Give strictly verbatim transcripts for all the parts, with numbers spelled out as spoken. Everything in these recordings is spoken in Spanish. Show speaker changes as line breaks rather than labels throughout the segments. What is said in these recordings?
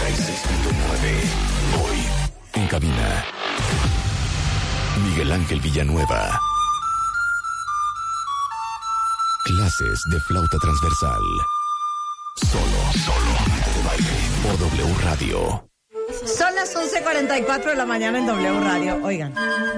y seis punto nueve. Hoy, en cabina, Miguel Ángel Villanueva. Clases de flauta transversal. Solo, solo, Marta de Baile, por W Radio.
Son las once cuarenta y cuatro de la mañana en W Radio. Oigan.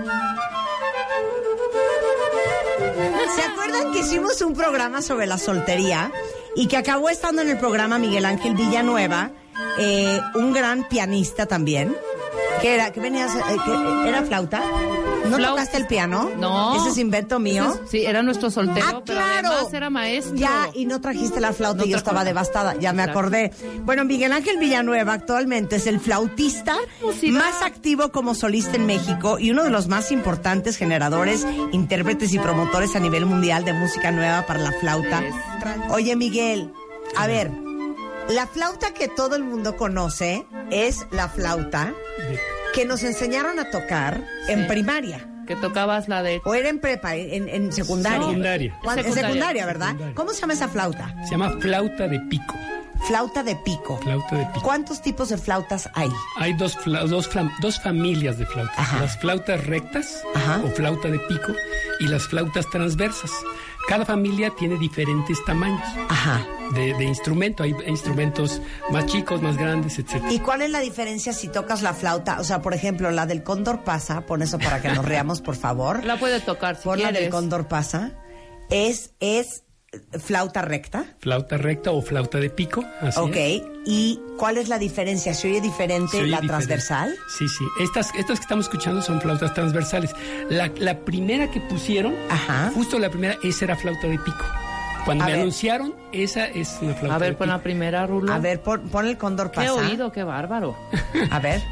¿Se acuerdan que hicimos un programa sobre la soltería? Y que acabó estando en el programa Miguel Ángel Villanueva, eh, un gran pianista también. ¿Qué era? ¿Qué venías? Eh, ¿qué, ¿Era flauta? ¿No
Flauta.
tocaste el piano?
No.
¿Ese es invento mío?
Ese es, sí, era nuestro soltero,
ah,
pero
claro.
además era maestro.
Ya, y no trajiste la flauta
No
y yo
trajo
estaba
nada.
devastada, ya me
Exacto.
acordé. Bueno, Miguel Ángel Villanueva actualmente es el flautista
Música.
más activo como solista en México y uno de los más importantes generadores, intérpretes y promotores a nivel mundial de música nueva para la flauta.
Es.
Oye, Miguel, a ver, la flauta que todo el mundo conoce es la flauta que nos enseñaron a tocar en
Sí.
primaria.
Que tocabas la de...
O era en prepa, en, en secundaria.
Secundaria.
¿Cuán- En
Secundaria.
secundaria, ¿verdad?
Secundaria.
¿Cómo se llama esa flauta?
Se llama flauta de pico.
Flauta de pico.
Flauta de pico.
¿Cuántos tipos de flautas hay?
Hay dos, fla- dos, fla- dos familias de flautas.
Ajá.
Las flautas rectas
Ajá.
o flauta de pico y las flautas transversas. Cada familia tiene diferentes tamaños
Ajá.
de, de instrumento. Hay instrumentos más chicos, más grandes, etcétera.
¿Y cuál es la diferencia si tocas la flauta? O sea, por ejemplo, la del cóndor pasa, pon eso para que nos riamos, por favor.
La puede tocar si
Pon la
quieres.
del cóndor pasa. Es, es flauta recta.
Flauta recta o flauta de pico. Así
Ok.
es.
¿Y cuál es la diferencia? ¿Se oye diferente
Se oye
la
diferente.
transversal?
Sí, sí. Estas, estas que estamos escuchando son flautas transversales. La, la primera que pusieron,
Ajá.
justo la primera, esa era flauta de pico. Cuando
A
me
ver.
anunciaron, esa es una flauta
A
de
ver, pon
pico.
la primera, Rulo.
A ver, pon, pon el cóndor
Qué
pasa.
oído, qué bárbaro.
A ver.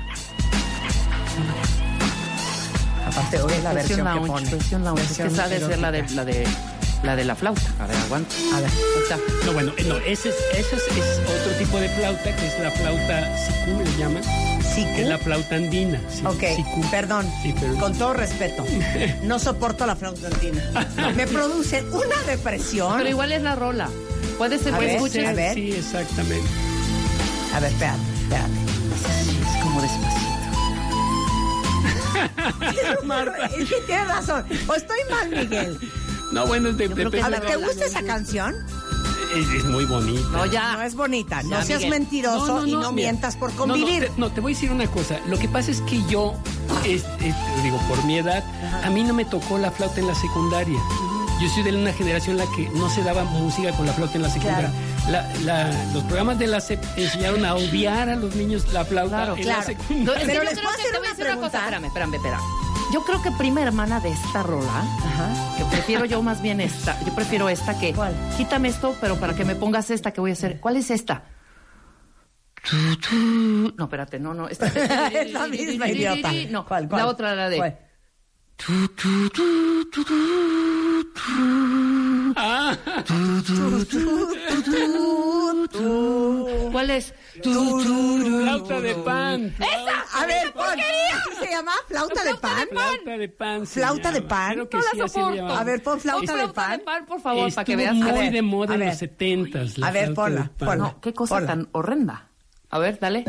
Aparte, oye la versión,
Versión
que
lounge,
pone.
versión lounge. Es que
Versión
esa ha de ser la de,
erótica.
la de la de la flauta. A ver, aguanta.
A ver.
Ahí está.
No, bueno, eh, no, ese es, ese es, es otro tipo de flauta, que es la flauta sicú, le llaman,
¿Sicu?
que es la flauta andina. Sí,
Ok,
sicú.
perdón,
Sí, pero-
con todo respeto, no soporto la flauta andina. Me produce una depresión.
Pero igual es la rola. Puede ser
A
que
ver,
escuches.
a ver.
Sí, exactamente.
A ver, espérate, espérate.
Sí, es como despacito.
Es que tienes razón. O estoy mal, Miguel.
No, bueno, de,
Yo creo
de-
que
A
es
ver, ¿te gusta esa canción?
es, es muy bonita.
No, ya.
No es bonita. No
Ya,
seas
Miguel.
mentiroso y no
mira.
mientas por
No, no,
convivir.
te, no, te voy a decir una cosa. Lo que pasa es que yo, es- es- digo, por mi edad, a mí no me tocó la flauta en la secundaria. Yo soy de una generación en la que no se daba música con la flauta en la secundaria. La- la- los programas de la S E P enseñaron a obviar a los niños la flauta
Claro,
en
claro.
la
No, es
secundaria.
que
Pero
yo
les
creo
puedo
que
hacer
te voy
una
a decir una cosa.
pregunta.
Espérame, espérame, espérame. Yo creo que prima hermana de esta rola,
Ajá.
que prefiero yo más bien esta. Yo prefiero esta que...
¿Cuál?
Quítame esto, pero para que me pongas esta que voy a hacer. ¿Cuál es esta? Tu, tu. No, espérate, no, no. Esta,
Es la misma, idiota.
No,
¿Cuál, cuál?
la otra, la de...
¿Cuál?
Tu, tu, tu, tu, tu, tu.
Ah,
¿Cuál es?
flauta de pan.
A ver, pon. ¿Así se llama? ¿Flauta de pan?
Flauta de pan. se
¿Flauta de
llama.
pan?
Creo que
No la
sí, así le
soporto.
llamaban.
A ver, pon flauta
Pon
de
flauta
pan.
de pan, por favor, para que
Estuvo
veas.
muy
A ver,
de moda
a
en
ver.
los setentas.
A ver, ponla, ponla.
No, qué cosa
Hola.
tan horrenda. A ver, dale.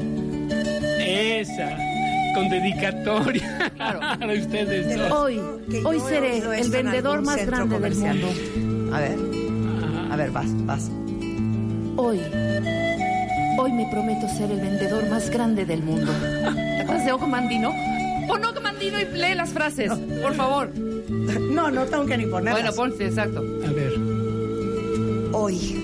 Esa, con dedicatoria
Claro.
para ustedes dos.
Hoy,
Que yo
hoy
he
seré
oído
el
esto en
vendedor
algún
más
centro
grande del
comercial.
mundo.
A ver. A ver, vas, vas.
Hoy, hoy me prometo ser el vendedor más grande del mundo. ¿Te acuerdas de Ojo Mandino? Pon Ojo Mandino y lee las frases, por favor.
No, no tengo que ni ponerlas.
Bueno, ponte, exacto.
A ver.
Hoy.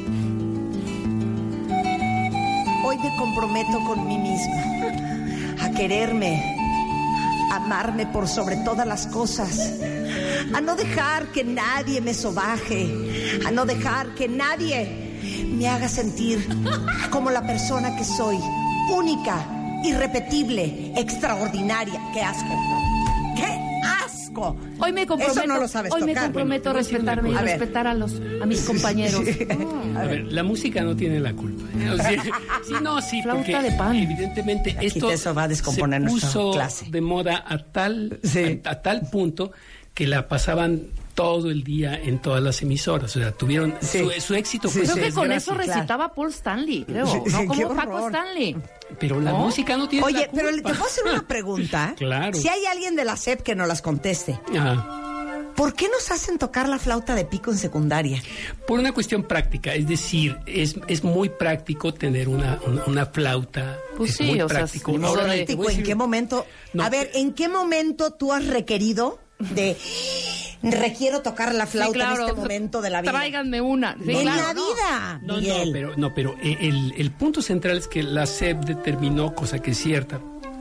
Hoy me comprometo con mí misma a quererme, a amarme por sobre todas las cosas, a no dejar que nadie me sobaje, a no dejar que nadie me haga sentir como la persona que soy, única, irrepetible, extraordinaria. ¡Qué asco! ¡Qué asco!
Hoy me comprometo,
Eso no lo sabes
hoy me
tocar.
comprometo
Bueno,
a
te voy a decir una
respetarme y
cosa. A ver.
respetar a los a mis compañeros.
Sí.
A ver, la música no tiene la culpa. ¿eh? O sea, sí, no, sí,
Flauta
porque
de pan.
evidentemente
Aquí
esto
eso va a descomponer
se
nuestra
puso
clase.
de moda a tal,
Sí.
a, a tal punto que la pasaban todo el día en todas las emisoras. O sea, tuvieron
Sí.
su, su éxito
Sí,
fue
Creo
su
que con
desgracia.
eso recitaba Paul Stanley, creo.
Sí,
No
qué
como Paco
horror.
Stanley.
pero la
¿No?
música no tiene
Oye,
la culpa.
pero le te puedo hacer una pregunta.
Claro.
Si hay alguien de la S E P que nos las conteste,
Ah.
¿por qué nos hacen tocar la flauta de pico en secundaria?
Por una cuestión práctica, es decir, es, es muy práctico tener una, una, una flauta.
Pues
es
sí,
muy
o sea,
práctico.
ni modo
Ahora,
de-
te
Práctico,
voy a
¿en
decir-
qué momento?
No,
a ver, ¿en qué momento tú has requerido de requiero tocar la flauta
Sí, claro.
en este momento de la vida?
Tráiganme una. Sí,
en
claro,
la
no.
vida,
No,
Miguel.
no, pero, no, pero el, el punto central es que la S E P determinó, cosa que es cierta,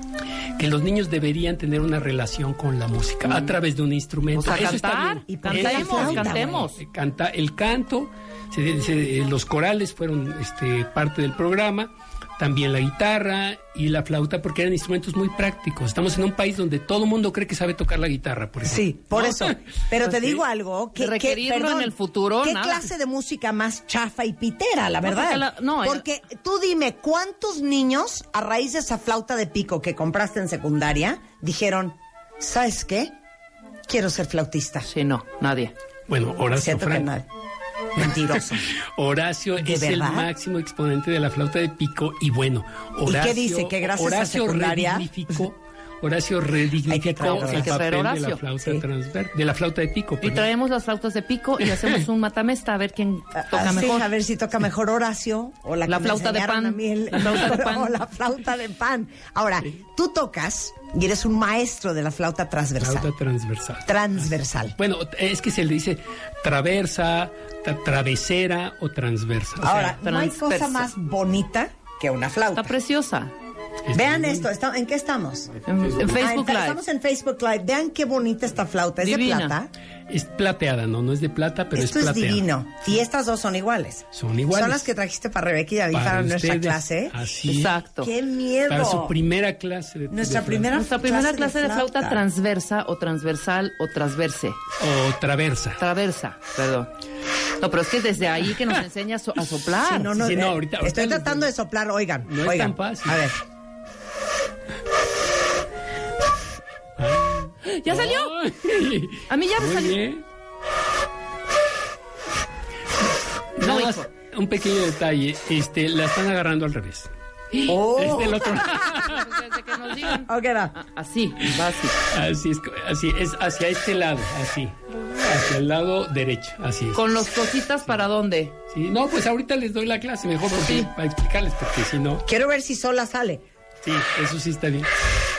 que los niños deberían tener una relación con la música a través de un instrumento.
O sea,
Eso está
cantar.
bien.
¿Y por qué la
Cantemos,
flauta,
cantemos.
Eh, Canta, el canto, se- se- los corales fueron este, parte del programa, también la guitarra y la flauta, porque eran instrumentos muy prácticos. Estamos en un país donde todo el mundo cree que sabe tocar la guitarra, por ejemplo.
Sí, por
¿No?
eso. Pero te
Sí.
digo algo. Que,
De requerirlo
que, perdón,
en el futuro,
¿qué
nada.
clase de música más chafa y pitera, la
No,
verdad?
porque la- no,
porque tú dime, ¿cuántos niños, a raíz de esa flauta de pico que compraste en secundaria, dijeron, ¿sabes qué? Quiero ser flautista.
Sí, no, nadie.
Bueno, Horacio
Siento que
Franco.
nadie. Mentiroso.
Horacio
¿De
es el
verdad?
máximo exponente de la flauta de pico y bueno, Horacio,
qué dice? ¿Que gracias a
Horacio
secundaria?
redignificó, Horacio
Hay que
redignificó
traer
el
Horacio.
papel de
Horacio.
la flauta
Sí.
transver- de la flauta de pico.
Y
perdón.
traemos las flautas de pico y hacemos un matamesta a ver quién toca
Así,
mejor.
a ver si toca mejor Horacio o la,
La
que me
flauta de
enseñaron
pan.
a mí, el-
La flauta de pan.
o la flauta de pan. Ahora, tú tocas y eres un maestro de la flauta transversal.
Flauta transversal.
Transversal.
Bueno, es que se le dice traversa, tra- travesera o transversa. O sea,
Ahora, no hay cosa
transversa.
más bonita que una flauta.
Está preciosa.
es
Vean
muy-
esto, está- ¿en qué estamos?
En, en Facebook
Ah,
Live.
Estamos en Facebook Live. Vean qué bonita esta flauta. Es
Divina.
de plata.
Es plateada, no, no es de plata, pero
Esto
es
es,
plateada.
divino. Y estas dos son iguales.
Son iguales.
Son las que trajiste para Rebeca y David
Para
para, nuestra
ustedes,
clase.
Así.
Exacto.
¡Qué miedo!
Para su primera clase de
Nuestra
de
primera
Nuestra primera
clase
clase
de
de flauta
flauta.
transversa o transversal o transverse.
flauta. O traversa.
Traversa, perdón. No, pero es que desde ahí que nos enseña a, so- a soplar.
Sí, no, no,
Sí, no,
eh,
ahorita- ahorita
estoy
les-
tratando de soplar, oigan.
No es
oigan.
tan fácil.
A ver.
¡Ya salió!
Ay.
A mí ya me
Muy
salió.
bien.
No,
Nada más,
hijo.
un pequeño detalle. Este, la están agarrando al revés.
Oh.
Es del otro lado.
Desde que nos digan.
Ok, va.
Ah, Así, va así.
Así es, así es, hacia este lado, así. Hacia el lado derecho, así es.
Con los cositas para dónde.
Sí, no, pues ahorita les doy la clase mejor porque,
Sí.
para explicarles, porque si no,
Quiero ver si sola sale.
sí, eso sí está bien.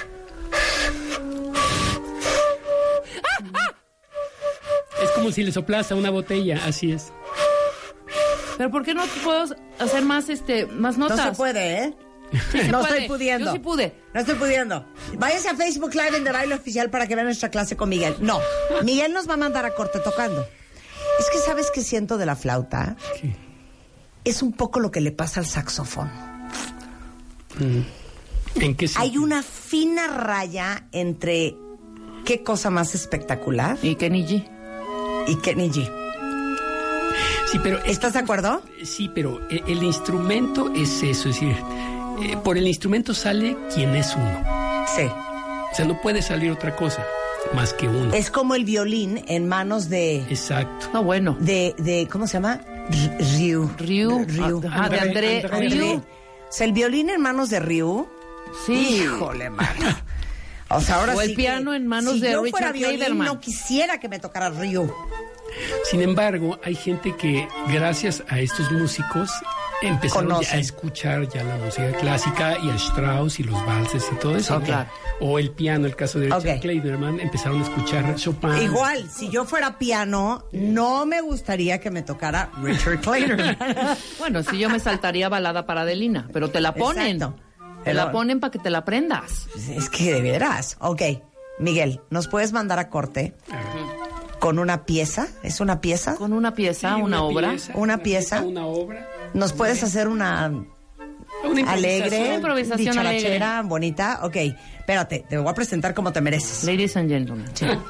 Es como si le soplas a una botella, así es.
Pero ¿por qué no puedo hacer más este más
No
notas?
se puede, ¿eh?
se
no
puede.
estoy pudiendo.
Yo sí pude.
No estoy pudiendo. Váyase a Facebook Live en The Baile Oficial para que vean nuestra clase con Miguel. No, Miguel nos va a mandar a corte tocando. Es que ¿sabes qué siento de la flauta?
¿Qué?
Es un poco lo que le pasa al saxofón.
¿En qué
Hay
sentido?
una fina raya entre qué cosa más espectacular
Y Kenny G.
y Kenny G.
Sí, pero es
¿Estás de acuerdo?
Sí, pero e- el instrumento es eso, es decir, eh, por el instrumento sale quien es uno.
Sí.
O sea, no puede salir otra cosa más que uno.
Es como el violín en manos de...
Exacto.
No, bueno.
de, de ¿cómo se llama? R- Ryu.
Ryu.
Ryu.
Ah, de André
André.
Ryu.
O sea, el violín en manos de Ryu.
Sí.
Híjole, mano. O sea, ahora
O el
sí
piano
que,
en manos
si
de
yo
Richard
fuera violín,
Clayderman.
no quisiera que me tocara Ryu.
Sin embargo, hay gente que gracias a estos músicos empezaron ya
Conocen.
a escuchar ya la música clásica y a Strauss y los valses y todo eso.
Oh,
¿no?
claro.
O el piano, el caso de Richard
Ok.
Clayderman, empezaron a escuchar Chopin.
Igual, si yo fuera piano, no me gustaría que me tocara Richard Clayderman.
Bueno, si yo me saltaría balada para Adelina, pero te la ponen.
Exacto.
Te
Pero-
la ponen para que te la aprendas.
Es que de veras. Ok, Miguel, ¿nos puedes mandar a corte con una pieza? ¿Es una pieza?
Con una pieza,
Sí,
una, obra.
pieza,
Una pieza.
Una obra.
¿Nos puedes hacer una
Una
alegre,
Una improvisación
dicharachera, bonita? Ok, espérate, te voy a presentar como te mereces.
Ladies and gentlemen.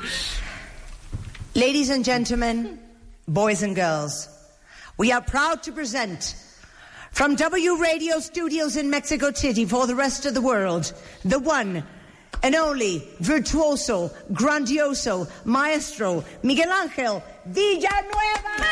Ladies and gentlemen, boys and girls, we are proud to present from W Radio Studios in Mexico City for the rest of the world, the one and only virtuoso, grandioso, maestro, Miguel Ángel Villanueva.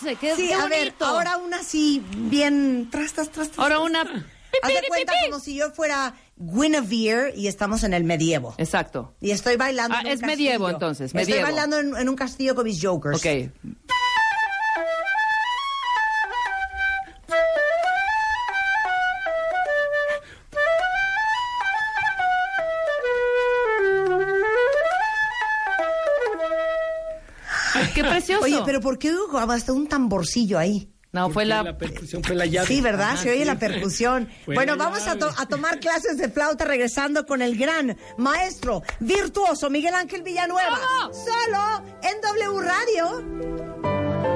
sé, qué,
Sí,
qué
a ver,
bonito.
ahora una así, bien, tras, tras, tras, tras.
Ahora
tras,
una...
tras. Haz de cuenta como si yo fuera Guinevere y estamos en el medievo.
Exacto.
Y estoy bailando
Ah,
en un
es
castillo.
medievo, entonces,
Estoy
medievo.
bailando en, en un castillo con mis jokers.
Ok. ¡Qué precioso!
Oye, pero ¿por qué hubo hasta un tamborcillo ahí?
No, fue la...
La percusión fue la llave.
Sí, ¿verdad?
Ajá,
Se oye
sí,
la
fue-
percusión.
fue
Bueno,
la
vamos a,
llave.
to- a tomar clases de flauta regresando con el gran maestro virtuoso Miguel Ángel Villanueva.
¡Vamos!
Solo en W Radio.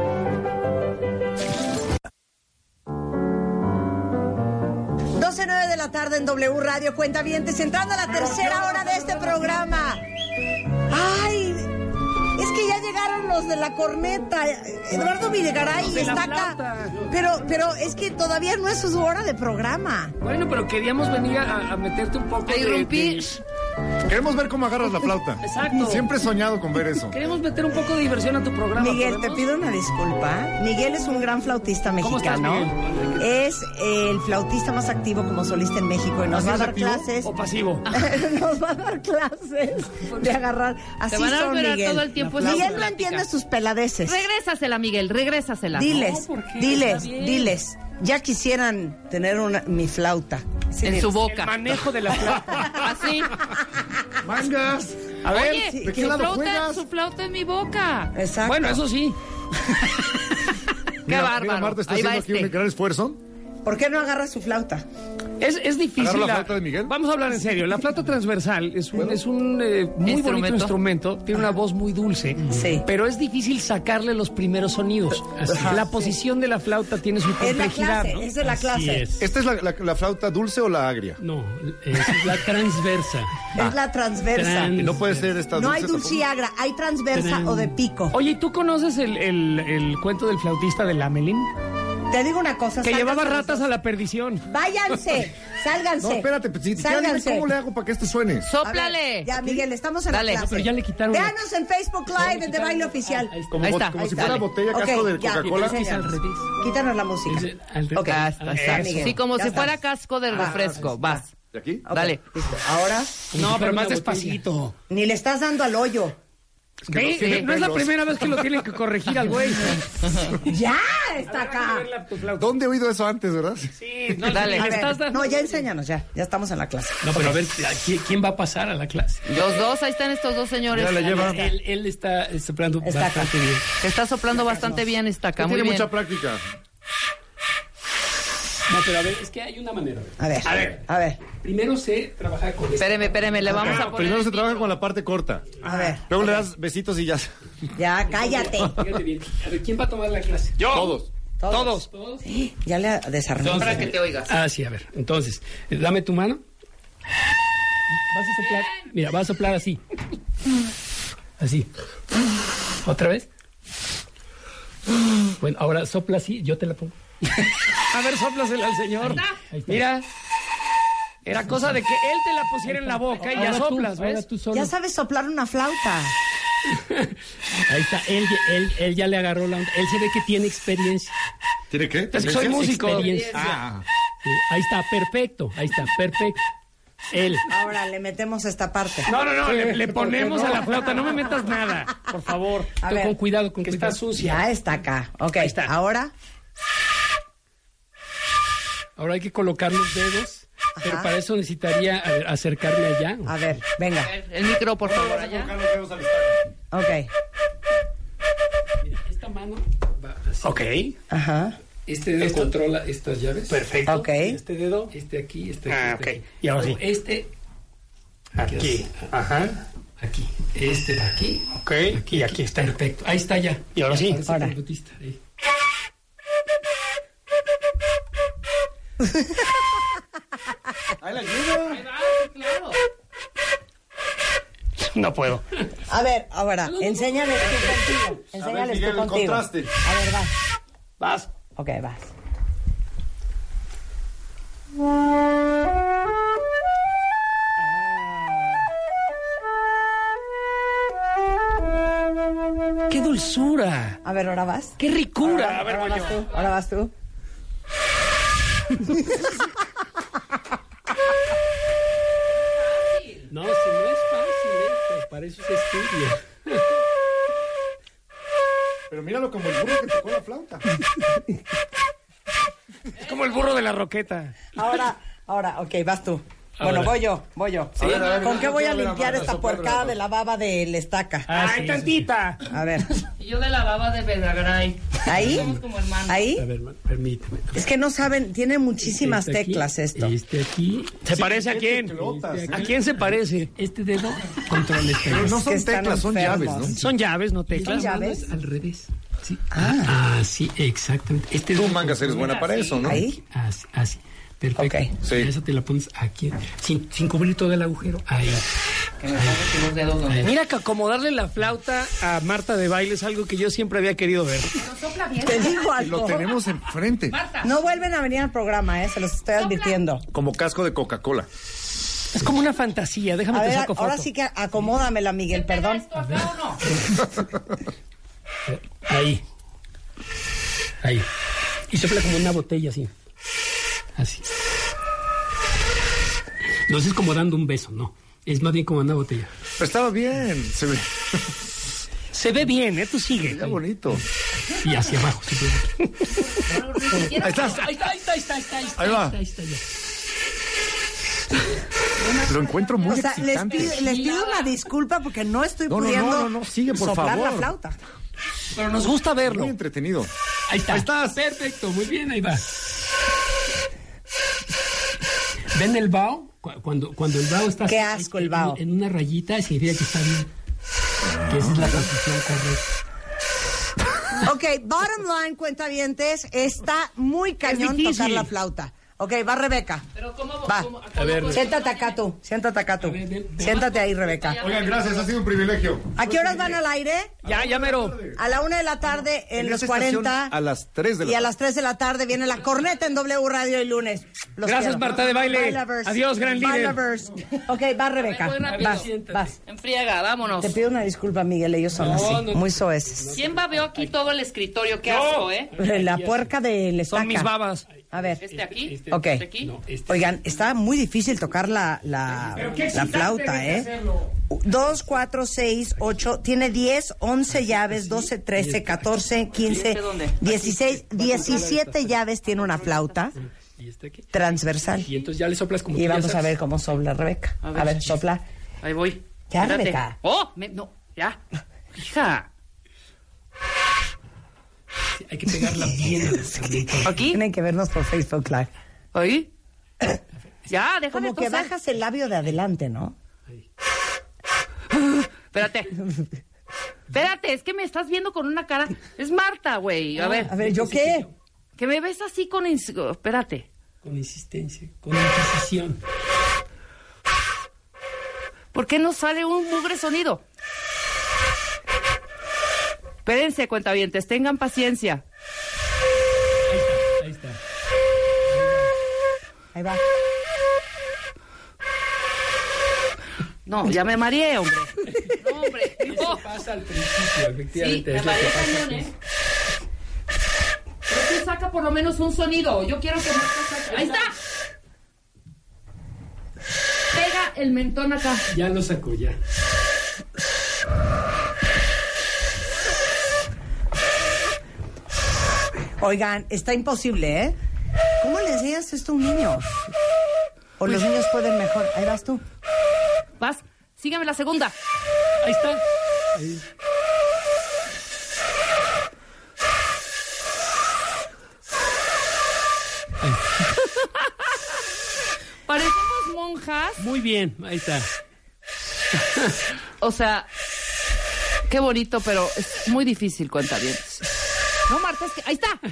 doce nueve de la tarde en W Radio, cuentavientes, entrando a la tercera hora de este programa. ¡Ay! Es que ya llegaron los de la corneta. Eduardo Videgaray
de la
está acá.
flauta.
Pero, pero es que todavía no es su hora de programa.
Bueno, pero queríamos venir a, a meterte un poco
A
de-
irrumpir.
de-
Queremos ver cómo agarras la flauta.
Exacto.
Siempre he soñado con ver eso.
Queremos meter un poco de diversión a tu programa.
Miguel, te
¿podemos?
pido una disculpa. Miguel es un gran flautista
¿Cómo estás,
mexicano.
Miguel?
Es el flautista más activo como solista en México y nos
¿Así
va a
es
dar
activo?
clases.
O pasivo.
Nos va a dar clases de agarrar. Así
Te van a
son,
volver a
Miguel.
todo el tiempo
Miguel
esas
no
pláticas.
entiende sus peladeces.
Regrésasela, Miguel, regrésasela.
Diles,
No, ¿por qué?
diles,
Está bien.
diles. Ya quisieran tener una, mi flauta. Sí,
En
diles.
su
El
boca.
manejo de la flauta.
Así.
¡Mangas!
A ver.
Oye,
sí,
¿de qué
su,
lado
flauta,
juegas?
su flauta en mi boca.
Exacto.
Bueno, eso sí.
Qué
Mira,
bárbaro.
mira, Marta está
Ahí va
haciendo aquí
este.
un gran esfuerzo.
¿Por qué no agarra su flauta?
Es, es difícil.
¿Agarro la flauta de Miguel?
Vamos a hablar en serio. La flauta transversal es un, es un eh, muy bonito
¿Instrumento?
instrumento. Tiene una voz muy dulce.
Sí.
Pero es difícil sacarle los primeros sonidos. La posición de la flauta tiene su
Es la
complejidad.
clase,
¿no?
esa es la
Así
clase.
es.
¿Esta es la, la- la flauta dulce o la agria?
No, es la transversa.
Es la transversa.
Tran-
Y no puede ser esta
No
dulce
hay dulciagra, hay transversa
Tran-
o de pico.
Oye, ¿y tú conoces el, el- el cuento del flautista de Lamelín?
Te digo una cosa.
Que
sálganse
llevaba
los
ratas
dos.
a la perdición.
Váyanse, sálganse.
No, espérate, pues, si ya dime
Sálganse.
cómo le hago para que esto suene.
A ver,
Sóplale.
ya, Miguel, estamos en
Dale.
la clase.
No, pero ya le quitaron la-
Véanos en Facebook Live, en De Baile Oficial.
Ahí está.
Como,
Ahí
bot-
está,
como
ahí
si
está.
fuera botella
Ok,
casco de
ya,
Coca-Cola.
enséñanos.
Es al revés.
Quítanos la música.
Es al revés.
Ok,
Ah, está, está.
Eso.
Sí, como
Ya
si fuera
estamos.
casco de refresco. Vas.
¿De aquí?
Ok,
Dale.
listo. Ahora,
No, pero más
Una
despacito.
ni le estás dando al hoyo.
Ve,
tiene
no es la
pelos.
primera vez que lo tienen que corregir al güey.
¡Ya! Está acá.
¿Dónde he oído eso antes, verdad?
Sí, no,
Dale.
le
A ver,
estás dando-
no, ya enséñanos, ya. Ya estamos en la clase.
No, pero a ver, ¿quién, quién va a pasar a la clase?
Los dos, ahí están estos dos señores.
Ya la lleva.
Él, él está soplando
Está acá.
bastante bien.
Está soplando bastante bien esta acá. Muy
Tiene
bien.
mucha práctica.
No, pero a ver, es que hay una manera.
A ver,
A ver.
a ver,
Primero se trabaja con esto.
Espéreme, espéreme, le vamos a poner.
Primero
el
se trabaja
micro.
con la parte corta.
a ver.
Luego le das besitos y ya.
Ya, cállate.
Fíjate bien. A ver, ¿quién va a tomar la clase?
Yo. Todos.
Todos. Todos.
Ya le desarmé.
Para que te oigas.
Ah, sí, a ver. Entonces, eh, dame tu mano. Vas a soplar. Mira, vas a soplar así. Así. ¿Otra vez? Bueno, ahora sopla así, yo te la pongo. A ver, sóplasela al señor. Ahí está. Mira. Era cosa de que él te la pusiera en la boca y ya Ahora tú,
¿eh?
ahora soplas, ¿ves?
pues,
tú solo.
Ya sabes soplar una flauta.
Ahí está, él, él, él ya le agarró la onda. Él se ve que tiene experiencia.
¿Tiene qué?
Es que soy músico.
Experiencia.
Ah.
Sí, ahí está, perfecto. Ahí está, perfecto. Él.
Ahora le metemos esta parte.
No, no, no, le, le
¿por qué
ponemos
no?
a la flauta. No me metas nada, por favor.
A
Tú
ver.
con cuidado, con
que
cuidado.
está sucia.
Ya está acá. Ok,
Ahí está.
ahora.
Ahora hay que colocar los dedos, pero
Ajá.
para eso necesitaría a ver, acercarme allá.
A ver, venga.
El micro, por favor, allá.
Ok.
Mira, esta mano va así.
Ok.
Ajá.
Este dedo controla estas llaves.
Perfecto.
Ok.
Este dedo, este aquí, este aquí.
Ah,
este
ok.
aquí.
Y ahora sí.
Este
Aquí. Ajá.
aquí. Este de aquí.
Ok. Y aquí está.
Perfecto. Ahí está ya.
Y ahora sí.
Parece
Ahora.
trompetista, ahí.
Ahí la ayuda.
Claro.
No puedo.
A ver, ahora, enséñales tú contigo. Enséñales
Miguel,
tú
el
contigo.
contraste.
A ver, vas.
Vas.
Ok, vas.
Qué
dulzura!
A ver, ahora vas.
¡Qué ricura!
Ahora, ahora vas tú. Ahora vas tú.
No, si no es fácil esto, para eso se estudia.
Pero míralo como el burro que tocó la flauta.
Es como el burro de la roqueta.
Ahora, ahora, ok, vas tú.
A
Bueno,
ver.
voy yo, voy yo.
A ver, a ver,
¿Con
mira,
qué voy a
sopla,
limpiar
mira,
esta
sopla,
puercada
sopla.
de la baba de la estaca?
¡Ay, tantita!
A ver,
Y yo de la baba de Bedagray.
¿ahí?
Somos como hermanos.
¿Ahí?
A ver, man, permíteme.
Es que no saben, tiene muchísimas
Este aquí,
teclas esto.
Este aquí. ¿Se parece a quién?
teclotas,
Este
¿eh?
¿A quién se parece? Este dedo controla este
Pero no
que
son
están
teclas, son llaves,
enfermos.
¿no?
Son llaves, no teclas.
¿Son llaves?
Es al revés. Sí. Ah. ah, sí, exactamente. Este
Tú,
dedo
Mangas, eres buena para eso, ¿no?
¿Ahí?
Así, así. Perfecto.
Ok.
Sí.
Esa te la pones aquí, sin, sin cubrir todo el agujero. Ahí.
Que me pasen los dedos donde.
Mira que acomodarle la flauta a Marta de baile es algo que yo siempre había querido ver.
Pero sopla bien.
Te digo
Y
algo.
lo tenemos enfrente.
Marta.
No vuelven a venir al programa, ¿eh? Se los estoy advirtiendo.
Como casco de Coca-Cola.
Es como una fantasía. Déjame
A
te
ver,
saco foto.
ahora sí que acomódamela, Miguel,
¿Pega
perdón.
esto acá o no?
Ahí. Ahí. Y sopla como una botella así. Así. No es como dando un beso, no. Es más bien como una botella.
Pero estaba bien. Se ve
Se ve bien, ¿eh? Tú sigue.
ya bonito.
Y hacia abajo. Se ve.
Ahí
Ahí estás.
Ahí está, ahí está, ahí está, ahí está. Ahí está,
Ahí va.
ahí está, ahí está,
Lo encuentro muy
O sea, les
excitante.
pido, les pido una disculpa porque no estoy
No, no,
pudiendo
no, no, no, sigue, por
soplar
favor.
la flauta.
Pero nos gusta verlo.
Muy entretenido.
Ahí está.
Ahí estás.
Perfecto, muy bien, ahí va. ¿Ven el bao? Cu- Cuando, cuando el bao está
Qué
así,
asco el
en-
bao.
En una rayita, significa que está bien. Que esa es la posición correcta.
Ok, bottom line, cuentavientes, está muy cañón
difícil.
tocar la flauta. Ok, va Rebeca.
Pero ¿cómo?
Va.
cómo-
A ver,
cómo-
Siéntate acá tú, siéntate acá tú.
A ver, ven, ven.
Siéntate ahí, Rebeca.
Oigan, gracias, ha sido un privilegio.
¿A qué horas van al aire?
Ya, ya mero.
A la una de la tarde en,
En
los
esa estación,
cuarenta.
a las tres de la
Y a
tarde.
las tres de la tarde viene la corneta en W Radio el lunes. Los
Gracias,
quiero.
Marta de Baile.
Bailavers.
Adiós, gran líder.
Bailavers. Ok, va Rebeca.
Voy rápido.
Vas, vas.
En friega, vámonos.
Te pido una disculpa, Miguel, ellos son
No,
así,
no.
muy soeces.
¿Quién babeó aquí todo el escritorio? Qué asco, ¿eh?
La puerca de la estaca.
Son mis babas.
A ver.
¿Este aquí?
Este-
Ok.
¿Este aquí?
No, este.
Oigan, está muy difícil tocar la, la, la flauta, ¿eh? Dos, cuatro, seis, ocho, tiene diez, once llaves, doce, trece, catorce, quince,
¿Dónde?
dieciséis, diecisiete llaves tiene una flauta
Y este aquí.
transversal.
Y entonces ya le soplas como
Y
tú ya
vamos a
sabes.
ver cómo sopla Rebeca.
A
A
ver.
ver, sopla.
Ahí voy.
Ya,
Espérate.
Rebeca.
¡Oh! me- no, ya. Hija.
Sí, hay que pegarla bien a la sartén.
¿Aquí?
Tienen que vernos por Facebook Live.
¿Ahí? Ya, déjame
Como que
toser.
bajas el labio de adelante, ¿no?
Espérate. Espérate, es que me estás viendo con una cara. Es Marta, güey. A ver.
A ver, ¿yo qué?
Que me ves así con... ins- Espérate.
Con insistencia, con incisión.
¿Por qué no sale un mugre sonido? Espérense, cuentavientes, tengan paciencia.
Ahí está, ahí está.
Ahí va.
No, ya me mareé, hombre. No, hombre.
Eso
No.
pasa al principio,
Sí,
efectivamente.
me
es lo que
mareé
pasa.
cañón, ¿eh? Pero tú saca por lo menos un sonido. Yo quiero que Marta saque. ¡Ahí está! Pega el mentón acá.
Ya lo sacó, ya.
Oigan, está imposible, ¿eh? ¿Cómo le enseñas esto a un niño? O los niños pueden mejor. Ahí vas tú.
Vas, sígame la segunda.
Ahí está. Ahí.
Parecemos monjas.
Muy bien, ahí está.
O sea, qué bonito, pero es muy difícil, cuenta bien. No, Marta, es que... Ahí está.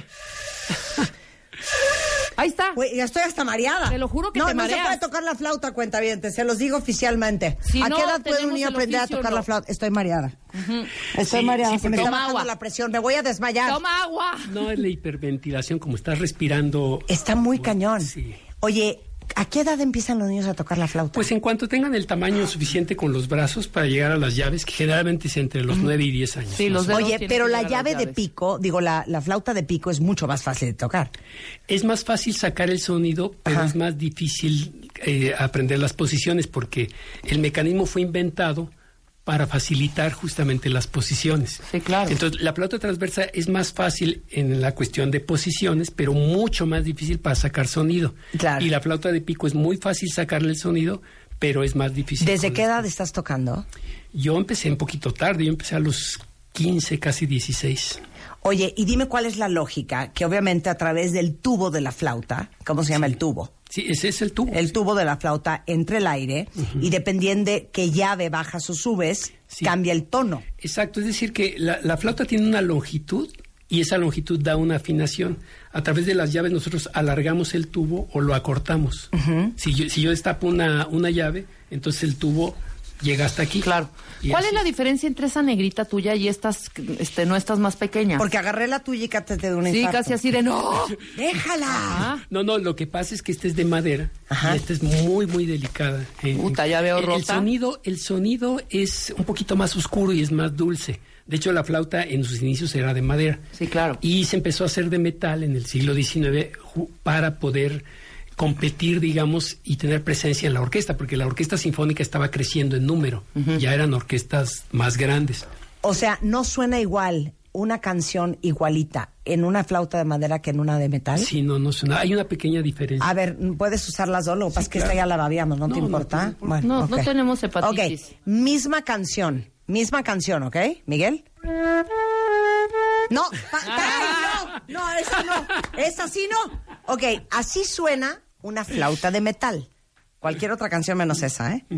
Ahí está.
Güey, ya estoy hasta mareada.
Te lo juro que
no,
te
No,
mareas.
se puede tocar la flauta, cuentavientes. Se los digo oficialmente.
Si
¿A
no,
qué edad puede un
tenemos
niño
el
aprender a
oficio,
tocar
no.
la flauta? Estoy mareada. Estoy
Sí,
mareada.
sí,
Se me
porque-
está
Toma
bajando
agua.
la presión. Me voy a desmayar.
Toma agua.
No es la hiperventilación, como estás respirando.
Está muy cañón.
Sí.
Oye, ¿A qué edad empiezan los niños a tocar la flauta?
Pues en cuanto tengan el tamaño suficiente con los brazos para llegar a las llaves, que generalmente es entre los nueve y diez años.
Sí, los dedos
Oye,
tienen
pero
que
la
llegar a las
llave de
llaves.
pico, digo, la, la flauta de pico es mucho más fácil de tocar.
Es más fácil sacar el sonido, pero
Ajá.
es más difícil eh, aprender las posiciones porque el mecanismo fue inventado para facilitar justamente las posiciones.
Sí, claro.
Entonces, la flauta transversa es más fácil en la cuestión de posiciones, pero mucho más difícil para sacar sonido.
Claro.
Y la flauta de pico es muy fácil sacarle el sonido, pero es más difícil.
¿Desde
con
qué
la-
edad estás tocando?
Yo empecé un poquito tarde, yo empecé a los quince, casi dieciséis.
Oye, y dime cuál es la lógica, que obviamente a través del tubo de la flauta, ¿cómo se llama el tubo?
Sí, ese es el tubo.
El tubo de la flauta entre el aire y dependiendo de qué llave bajas o subes,
Sí.
cambia el tono.
Exacto, es decir que la, la flauta tiene una longitud y esa longitud da una afinación. A través de las llaves nosotros alargamos el tubo o lo acortamos. si, yo, si yo destapo una, una llave, entonces el tubo llega hasta aquí.
Claro.
Y
¿Cuál
así.
es la diferencia entre esa negrita tuya y estas, este, no estas más pequeñas?
Porque agarré la tuya y casi te de un
sí,
infarto.
casi así de no.
¡Déjala!
Ah,
No, no, lo que pasa es que esta es de madera
Ajá.
y esta es muy, muy delicada. Eh,
Puta, ya veo
el, el
rota.
sonido, el sonido es un poquito más oscuro y es más dulce. De hecho, la flauta en sus inicios era de madera.
sí, claro.
Y se empezó a hacer de metal en el siglo diecinueve ju- para poder competir, digamos, y tener presencia en la orquesta, porque la orquesta sinfónica estaba creciendo en número. Ya eran orquestas más grandes.
O sea, no suena igual una canción igualita en una flauta de madera que en una de metal.
Sí, no, no suena. Hay una pequeña diferencia.
A ver, puedes usar las dos, lo que pasa es que esta ya la babíamos, ¿no,
No,
te
no,
importa?
no, no.
Bueno,
No, no
ok.
tenemos hepatitis.
Ok, misma canción, misma canción, ¿ok, Miguel? No, pa- caray, no, no, esa no, esa sí no. Ok, así suena una flauta de metal. Cualquier otra canción menos esa, ¿eh?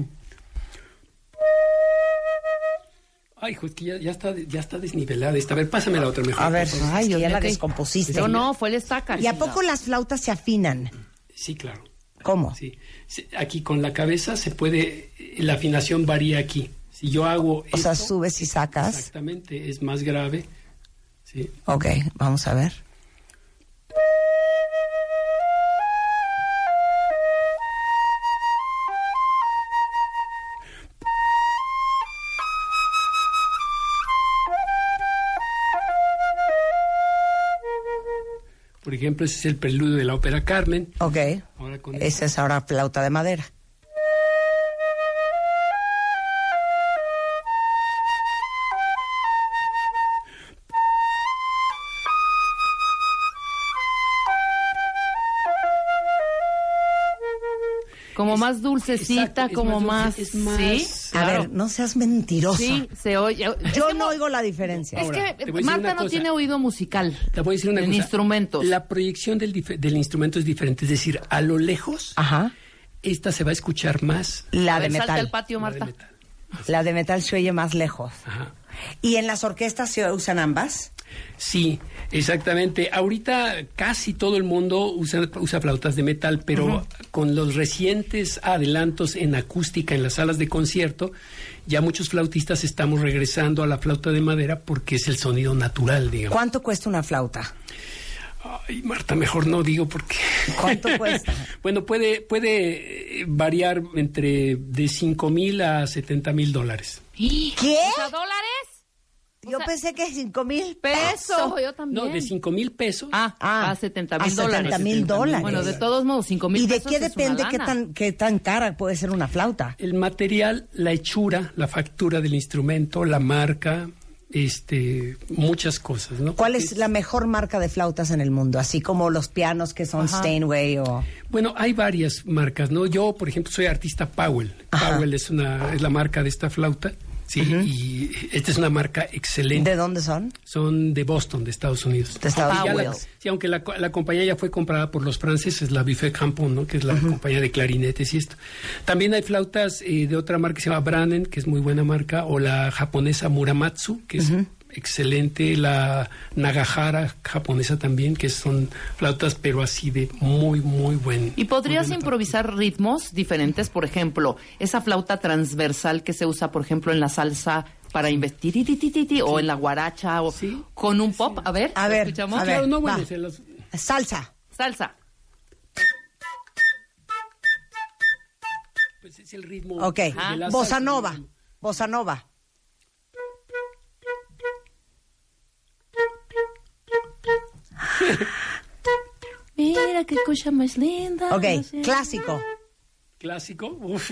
Ay, hijo, es que ya, ya está, ya está desnivelada esta. A ver, pásame la otra mejor.
A ver,
por favor.
ay,
Dios
ya
mío,
la
¿qué?
descompusiste.
Yo no, fue el estaca.
¿Y a poco las flautas se afinan?
Sí, claro.
¿Cómo?
Sí. Sí, aquí con la cabeza se puede, la afinación varía aquí. Si yo hago
O sea,
esto,
subes y sacas.
exactamente, es más grave. Sí.
Ok, vamos a ver.
Por ejemplo, ese es el preludio de la ópera Carmen.
Ok.
Ahora con
Esa es ahora flauta de madera.
Como más dulcecita,
Exacto, es
como
más
más...
dulce, es más-
Sí,
A
claro.
ver, no seas mentirosa.
Sí, se oye. Es
Yo
que
no
mo-
oigo la diferencia.
Es
Ahora,
que
te voy a decir
Marta
una
no
cosa.
tiene oído musical.
Te voy a decir una
en
cosa.
instrumentos.
La proyección del, dif- del instrumento es diferente. Es decir, a lo lejos,
Ajá.
esta se va a escuchar más.
La
A
de
ver, salte
metal.
al patio,
la de
Marta.
metal.
La de metal se oye más lejos.
Ajá.
¿Y en las orquestas se usan ambas?
Sí, exactamente. Ahorita casi todo el mundo usa, usa flautas de metal, pero con los recientes adelantos en acústica en las salas de concierto, ya muchos flautistas estamos regresando a la flauta de madera porque es el sonido natural, digamos.
¿Cuánto cuesta una flauta?
Ay, Marta, mejor no digo porque...
¿Cuánto cuesta?
Bueno, puede, puede eh, variar entre de cinco mil a setenta mil dólares.
¿Qué?
O sea, ¿dólares?
Yo
sea,
pensé que cinco mil
Peso. Yo también.
No, de cinco mil pesos.
Ah,
Ah,
a setenta
a
mil dólares.
setenta mil dólares.
Bueno, de todos modos, cinco mil
¿Y de
pesos
qué
es una
depende qué
lana.
tan, qué tan cara puede ser una flauta?
El material, la hechura, la factura del instrumento, la marca, este, muchas cosas, ¿no?
¿Cuál
Porque
es la mejor marca de flautas en el mundo? Así como los pianos que son
Ajá.
Steinway o...
Bueno, hay varias marcas, ¿no? Yo, por ejemplo, soy artista Powell.
Ajá.
Powell es una es la marca de esta flauta, sí, y esta es una marca excelente.
¿De dónde son?
Son de Boston, de Estados Unidos.
De Estados
Y ya la-
Unidos.
sí, aunque la, la compañía ya fue comprada por los franceses, la Buffet Campon, ¿no? Que es la compañía de clarinetes y esto. También hay flautas eh, de otra marca que se llama Brannen, que es muy buena marca, o la japonesa Muramatsu, que es excelente, la Nagahara japonesa también, que son flautas, pero así de muy, muy buen.
¿Y podrías
muy buena
improvisar ritmos diferentes? Por ejemplo, esa flauta transversal que se usa, por ejemplo, en la salsa para investir, o en la guaracha, o
Sí.
con un pop. A ver,
A
¿lo
ver,
escuchamos?
a ver.
Claro, no, bueno,
va.
se los-
Salsa.
Salsa.
el ritmo.
Ok,
de la
bossa
salsa.
nova, bossa nova.
Mira qué cosa más linda.
Ok,
no sé.
clásico.
Clásico. Uf.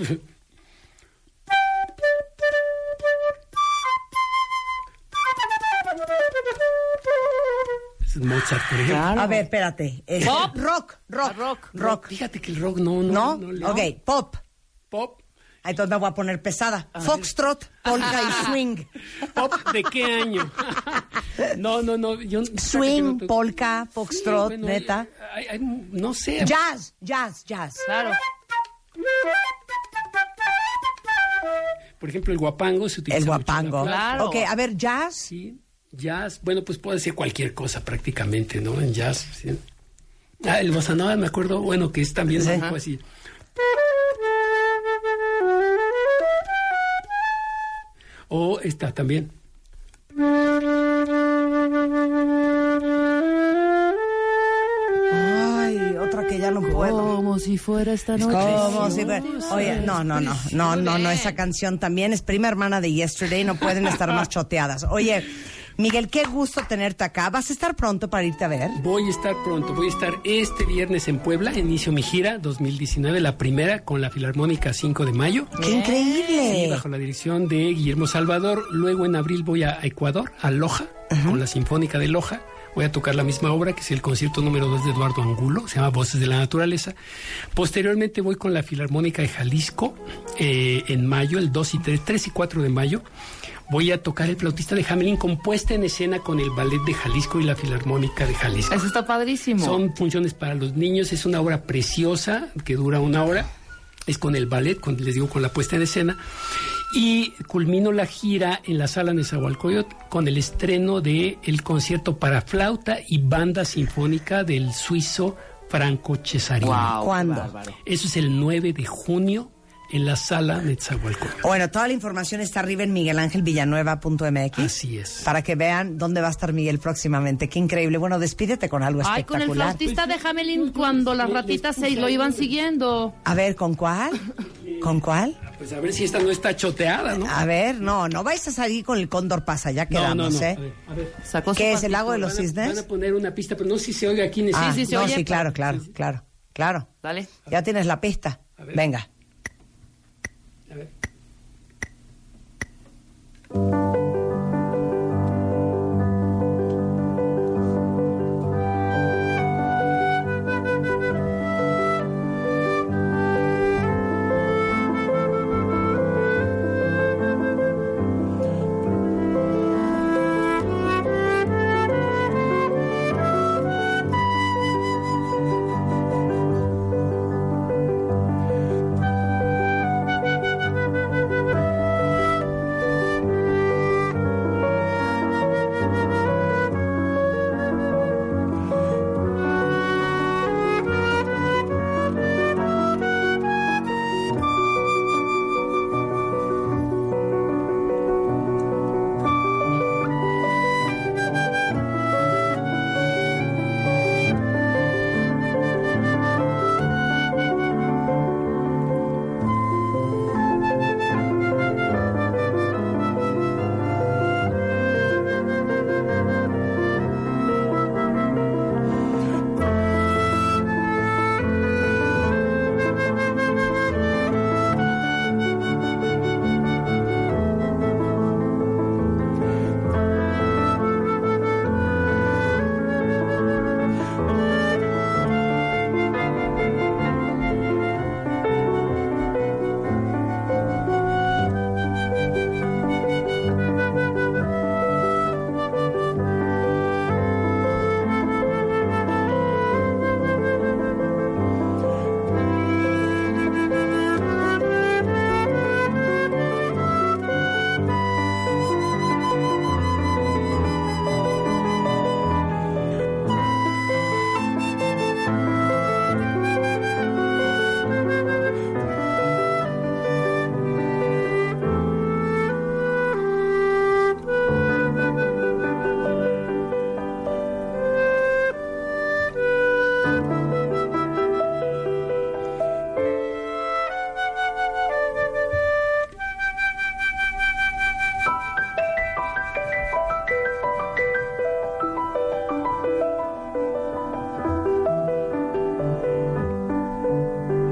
Es Mozart, por ejemplo.
Claro.
A ver, espérate. Es
Pop.
rock, rock,
Rock.
rock.
Fíjate que el rock no, no.
¿No?
le-
Ok, pop.
Pop.
Entonces me voy a poner pesada. Foxtrot, polka y swing.
¿Pop de qué año? no, no, no. Yo,
Swing,
no-
polka,
Sí,
foxtrot,
bueno,
neta.
hay- hay- no sé.
Jazz, jazz, jazz.
Claro.
Por ejemplo, el guapango se utiliza
El
mucho
guapango.
en la flauta.
Claro.
Ok, a ver, jazz.
Sí, jazz. Bueno, pues puede ser cualquier cosa prácticamente, ¿no? En jazz. Sí. Ah, el bossa nova, me acuerdo, bueno, que es también
Sí.
un poco así. O esta también.
Ay, otra que ya no puedo.
Como si fuera esta noche.
¿Cómo si fue? Oye, no, no, no, no, no, no, esa canción también es prima hermana de Yesterday, no pueden estar más choteadas. Oye, Miguel, qué gusto tenerte acá. ¿Vas a estar pronto para irte a ver?
Voy a estar pronto, voy a estar este viernes en Puebla, inicio mi gira dos mil diecinueve, la primera con la Filarmónica cinco de mayo.
¡Qué
Sí,
increíble!
bajo la dirección de Guillermo Salvador. Luego en abril voy a Ecuador, a Loja, con la Sinfónica de Loja. Voy a tocar la misma obra, que es el concierto número dos de Eduardo Angulo, se llama Voces de la Naturaleza. Posteriormente voy con la Filarmónica de Jalisco, eh, en mayo, el dos y tres, tres y cuatro de mayo. Voy a tocar El Flautista de Hamelin, compuesta en escena con el Ballet de Jalisco y la Filarmónica de Jalisco.
Eso está padrísimo.
Son funciones para los niños, es una obra preciosa que dura una hora, es con el ballet, con, les digo, con la puesta en escena, y culmino la gira en la sala Nezahualcóyotl con el estreno de el concierto para flauta y banda sinfónica del suizo Franco Cesarini.
Wow,
¿Cuándo?
qué bárbaro.
Eso es el nueve de junio en la sala Nezahualcóyotl.
Bueno, toda la información está arriba en miguel ángel villanueva punto m x.
Así es.
Para que vean dónde va a estar Miguel próximamente. Qué increíble. Bueno, despídete con algo
Ay, con el
espectacular.
flautista de Hamelin cuando las ratitas se lo iban siguiendo.
A ver, ¿con cuál? ¿Con cuál?
Pues a ver si esta no está choteada, ¿no?
A ver, no, no vais a salir con el cóndor pasa, ya
No,
quedamos,
no, no.
¿eh?
A ver, a ver.
Sacó su
¿Qué es el
patito.
lago de los
Van a,
cisnes?
van a poner una pista, pero no sé si se oiga aquí en el
Ah,
sí, se
no,
oye,
sí, claro,
pero-
claro, claro, claro.
Dale.
Ya tienes la pista.
A ver.
Venga.
A ver.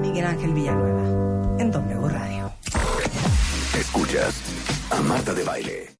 Miguel Ángel Villanueva en W Radio.
Escuchas a Marta de Baile.